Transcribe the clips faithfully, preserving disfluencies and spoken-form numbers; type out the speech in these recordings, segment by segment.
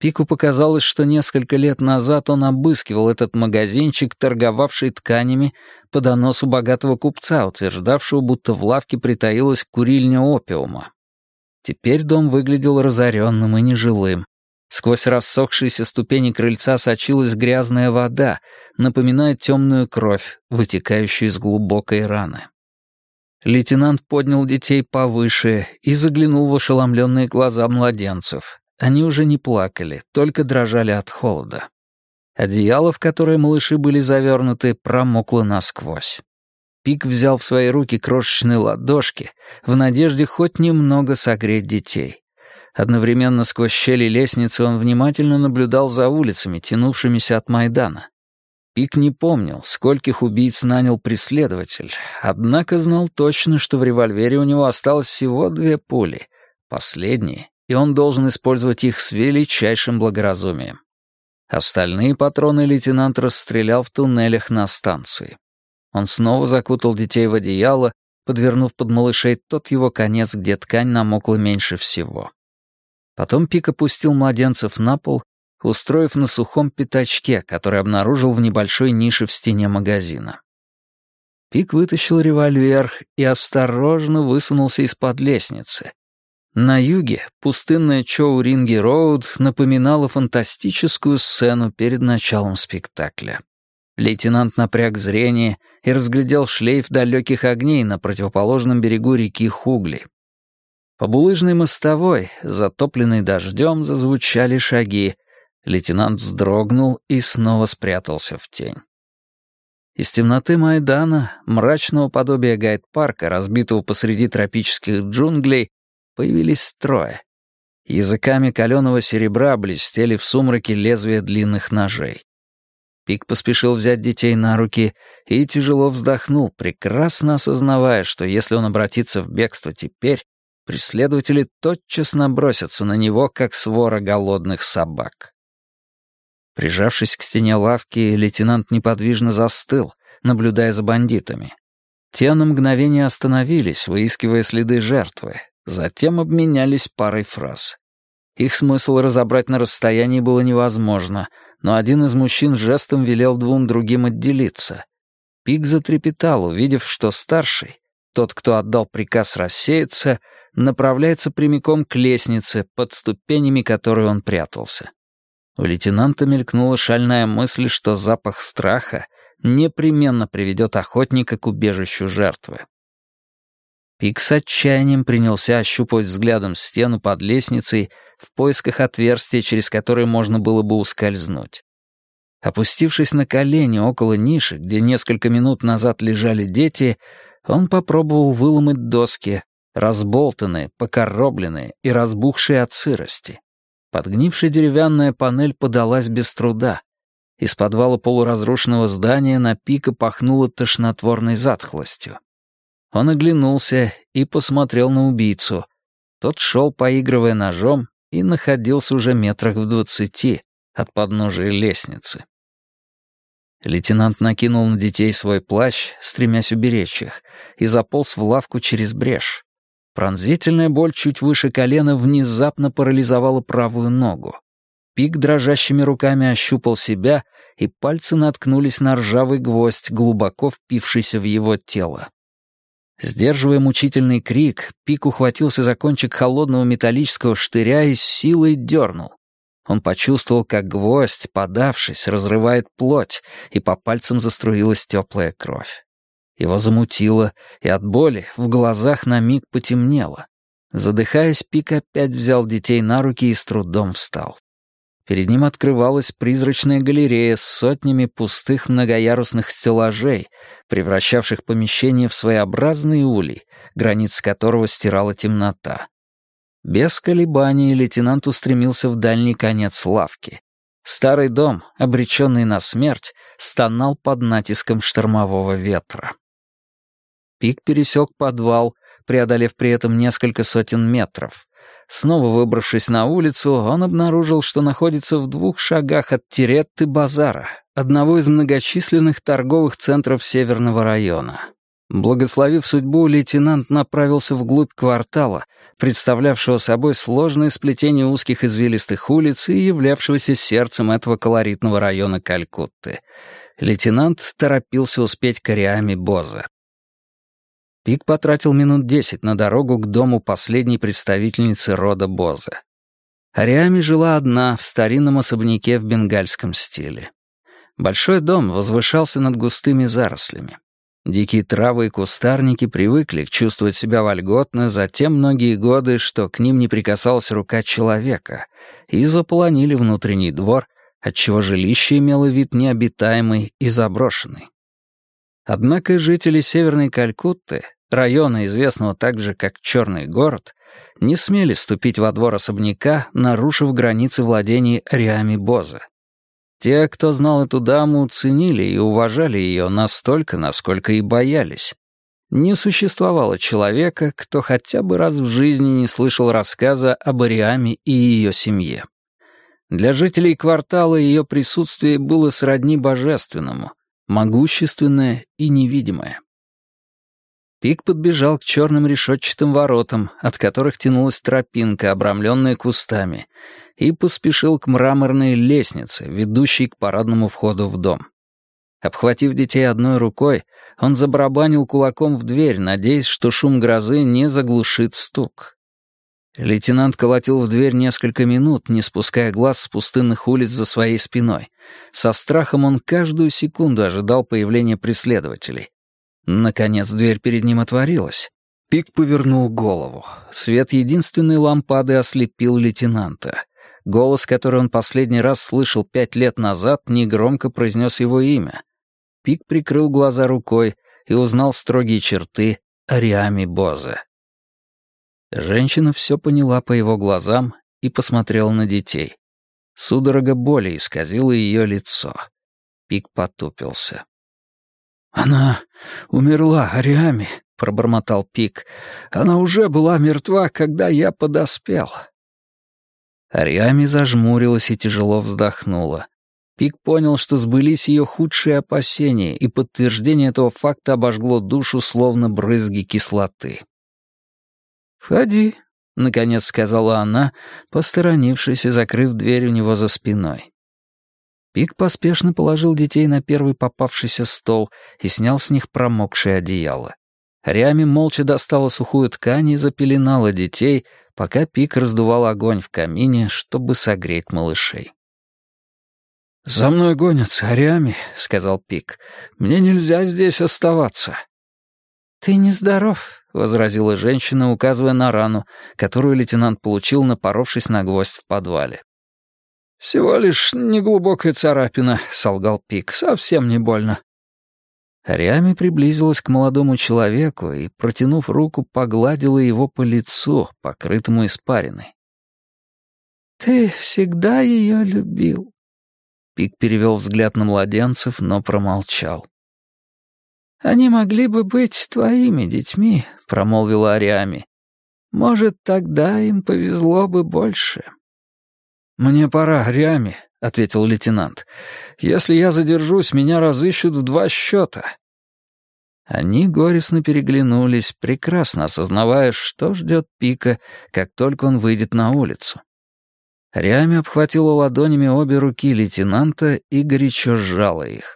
Пику показалось, что несколько лет назад он обыскивал этот магазинчик, торговавший тканями, по доносу богатого купца, утверждавшего, будто в лавке притаилась курильня опиума. Теперь дом выглядел разоренным и нежилым. Сквозь рассохшиеся ступени крыльца сочилась грязная вода, напоминая темную кровь, вытекающую из глубокой раны. Лейтенант поднял детей повыше и заглянул в ошеломленные глаза младенцев. Они уже не плакали, только дрожали от холода. Одеяло, в которое малыши были завернуты, промокло насквозь. Пик взял в свои руки крошечные ладошки в надежде хоть немного согреть детей. Одновременно сквозь щели лестницы он внимательно наблюдал за улицами, тянувшимися от Майдана. Пик не помнил, скольких убийц нанял преследователь, однако знал точно, что в револьвере у него осталось всего две пули, последние, и он должен использовать их с величайшим благоразумием. Остальные патроны лейтенант расстрелял в туннелях на станции. Он снова закутал детей в одеяло, подвернув под малышей тот его конец, где ткань намокла меньше всего. Потом Пик опустил младенцев на пол, устроив на сухом пятачке, который обнаружил в небольшой нише в стене магазина. Пик вытащил револьвер и осторожно высунулся из-под лестницы. На юге пустынная Чоуринги-Роуд напоминала фантастическую сцену перед началом спектакля. Лейтенант напряг зрение и разглядел шлейф далеких огней на противоположном берегу реки Хугли. По булыжной мостовой, затопленной дождем, зазвучали шаги. Лейтенант вздрогнул и снова спрятался в тень. Из темноты Майдана, мрачного подобия гайд-парка, разбитого посреди тропических джунглей, появились трое. Языками каленого серебра блестели в сумраке лезвия длинных ножей. Пик поспешил взять детей на руки и тяжело вздохнул, прекрасно осознавая, что если он обратится в бегство теперь, преследователи тотчас набросятся на него, как свора голодных собак. Прижавшись к стене лавки, лейтенант неподвижно застыл, наблюдая за бандитами. Те на мгновение остановились, выискивая следы жертвы, затем обменялись парой фраз. Их смысл разобрать на расстоянии было невозможно, но один из мужчин жестом велел двум другим отделиться. Пик затрепетал, увидев, что старший, тот, кто отдал приказ рассеяться, направляется прямиком к лестнице, под ступенями которой он прятался. У лейтенанта мелькнула шальная мысль, что запах страха непременно приведет охотника к убежищу жертвы. Пик с отчаянием принялся ощупывать взглядом стену под лестницей в поисках отверстия, через которое можно было бы ускользнуть. Опустившись на колени около ниши, где несколько минут назад лежали дети, он попробовал выломать доски, разболтанные, покоробленные и разбухшие от сырости. Подгнившая деревянная панель подалась без труда. Из подвала полуразрушенного здания на Пика пахнуло тошнотворной затхлостью. Он оглянулся и посмотрел на убийцу. Тот шел, поигрывая ножом, и находился уже метрах в двадцати от подножия лестницы. Лейтенант накинул на детей свой плащ, стремясь уберечь их, и заполз в лавку через брешь. Пронзительная боль чуть выше колена внезапно парализовала правую ногу. Пик дрожащими руками ощупал себя, и пальцы наткнулись на ржавый гвоздь, глубоко впившийся в его тело. Сдерживая мучительный крик, Пик ухватился за кончик холодного металлического штыря и с силой дернул. Он почувствовал, как гвоздь, подавшись, разрывает плоть, и по пальцам заструилась теплая кровь. Его замутило, и от боли в глазах на миг потемнело. Задыхаясь, Пик опять взял детей на руки и с трудом встал. Перед ним открывалась призрачная галерея с сотнями пустых многоярусных стеллажей, превращавших помещение в своеобразный улей, границ которого стирала темнота. Без колебаний лейтенант устремился в дальний конец лавки. Старый дом, обреченный на смерть, стонал под натиском штормового ветра. Пик пересек подвал, преодолев при этом несколько сотен метров. Снова выбравшись на улицу, он обнаружил, что находится в двух шагах от Тиретты-базара, одного из многочисленных торговых центров Северного района. Благословив судьбу, лейтенант направился вглубь квартала, представлявшего собой сложное сплетение узких извилистых улиц и являвшегося сердцем этого колоритного района Калькутты. Лейтенант торопился успеть к Ариаме Бозе. Пик потратил минут десять на дорогу к дому последней представительницы рода Бозе. Ариаме жила одна в старинном особняке в бенгальском стиле. Большой дом возвышался над густыми зарослями. Дикие травы и кустарники привыкли чувствовать себя вольготно за те многие годы, что к ним не прикасалась рука человека, и заполонили внутренний двор, отчего жилище имело вид необитаемый и заброшенный. Однако жители Северной Калькутты, района, известного также как Черный город, не смели ступить во двор особняка, нарушив границы владений Ариаме Бозе. Те, кто знал эту даму, ценили и уважали ее настолько, насколько и боялись. Не существовало человека, кто хотя бы раз в жизни не слышал рассказа об Ариаме и ее семье. Для жителей квартала ее присутствие было сродни божественному, могущественное и невидимое. Пик подбежал к черным решетчатым воротам, от которых тянулась тропинка, обрамленная кустами, и поспешил к мраморной лестнице, ведущей к парадному входу в дом. Обхватив детей одной рукой, он забарабанил кулаком в дверь, надеясь, что шум грозы не заглушит стук. Лейтенант колотил в дверь несколько минут, не спуская глаз с пустынных улиц за своей спиной. Со страхом он каждую секунду ожидал появления преследователей. Наконец дверь перед ним отворилась. Пик повернул голову. Свет единственной лампады ослепил лейтенанта. Голос, который он последний раз слышал пять лет назад, негромко произнес его имя. Пик прикрыл глаза рукой и узнал строгие черты Ариаме Бозе. Женщина все поняла по его глазам и посмотрела на детей. Судорога боли исказила ее лицо. Пик потупился. «Она умерла, Ариаме», — пробормотал Пик. «Она уже была мертва, когда я подоспел». Ариаме зажмурилась и тяжело вздохнула. Пик понял, что сбылись ее худшие опасения, и подтверждение этого факта обожгло душу, словно брызги кислоты. «Входи», — наконец сказала она, посторонившись и закрыв дверь у него за спиной. Пик поспешно положил детей на первый попавшийся стол и снял с них промокшее одеяло. Ариаме молча достала сухую ткань и запеленала детей, пока Пик раздувал огонь в камине, чтобы согреть малышей. «За мной гонятся, Ариаме», — сказал Пик. «Мне нельзя здесь оставаться». «Ты нездоров», — возразила женщина, указывая на рану, которую лейтенант получил, напоровшись на гвоздь в подвале. «Всего лишь неглубокая царапина», — солгал Пик. «Совсем не больно». Ариаме приблизилась к молодому человеку и, протянув руку, погладила его по лицу, покрытому испариной. «Ты всегда ее любил». Пик перевел взгляд на младенцев, но промолчал. «Они могли бы быть твоими детьми», — промолвила Ариаме. «Может, тогда им повезло бы больше». «Мне пора, Ариаме», — ответил лейтенант. «Если я задержусь, меня разыщут в два счета». Они горестно переглянулись, прекрасно осознавая, что ждет Пика, как только он выйдет на улицу. Ариаме обхватила ладонями обе руки лейтенанта и горячо сжала их.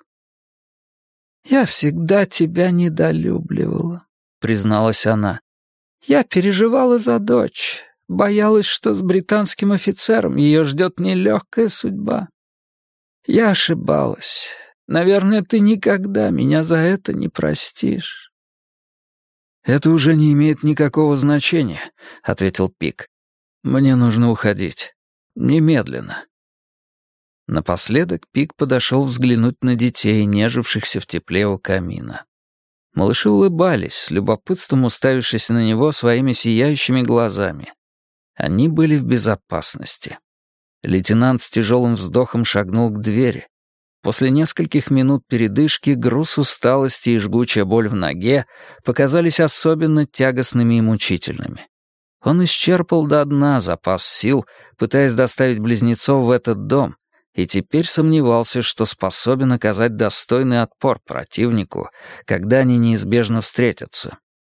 «Я всегда тебя недолюбливала», — призналась она. «Я переживала за дочь, боялась, что с британским офицером ее ждет нелегкая судьба. Я ошибалась. Наверное, ты никогда меня за это не простишь». «Это уже не имеет никакого значения», — ответил Пик. «Мне нужно уходить. Немедленно». Напоследок Пик подошел взглянуть на детей, нежившихся в тепле у камина. Малыши улыбались, с любопытством уставившись на него своими сияющими глазами. Они были в безопасности. Лейтенант с тяжелым вздохом шагнул к двери. После нескольких минут передышки груз усталости и жгучая боль в ноге показались особенно тягостными и мучительными. Он исчерпал до дна запас сил, пытаясь доставить близнецов в этот дом, и теперь сомневался, что способен оказать достойный отпор противнику, когда они неизбежно встретятся.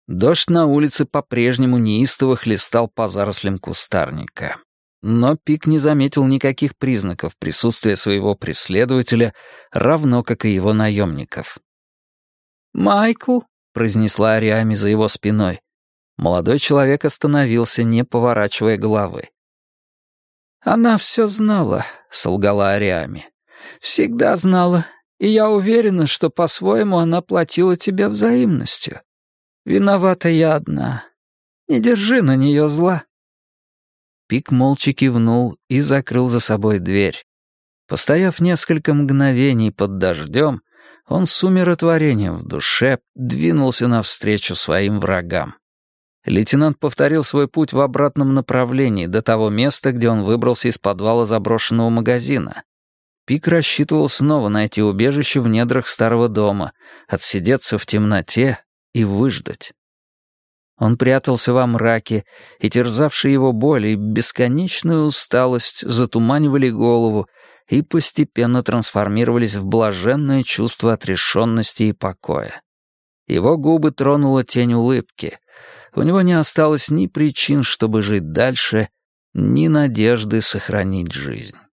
Дождь на улице по-прежнему неистово хлестал по зарослям кустарника. Но Пик не заметил никаких признаков присутствия своего преследователя, равно как и его наемников. «Майкл», — произнесла Ариами за его спиной. Молодой человек остановился, не поворачивая головы. «Она все знала», — солгала Ариами. «Всегда знала, и я уверена, что по-своему она платила тебе взаимностью. Виновата я одна. Не держи на нее зла». Пик молча кивнул и закрыл за собой дверь. Постояв несколько мгновений под дождем, он с умиротворением в душе двинулся навстречу своим врагам. Лейтенант повторил свой путь в обратном направлении до того места, где он выбрался из подвала заброшенного магазина. Пик рассчитывал снова найти убежище в недрах старого дома, отсидеться в темноте и выждать. Он прятался во мраке, и терзавшие его боль и бесконечная усталость затуманивали голову и постепенно трансформировались в блаженное чувство отрешенности и покоя. Его губы тронула тень улыбки. У него не осталось ни причин, чтобы жить дальше, ни надежды сохранить жизнь.